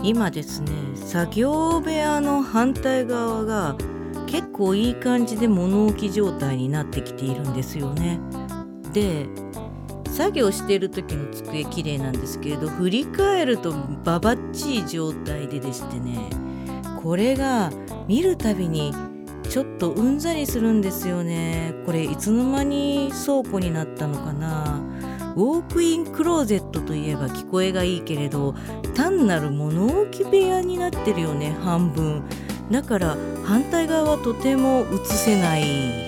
今ですね、作業部屋の反対側が結構いい感じで物置状態になってきているんですよね。で、作業している時の机綺麗なんですけれど、振り返るとババッチリ状態でしてね、これが見るたびにちょっとうんざりするんですよね。これいつの間に倉庫になったのかな。ウォークインクローゼットといえば聞こえがいいけれど、単なる物置部屋になってるよね、半分。だから反対側はとても映せない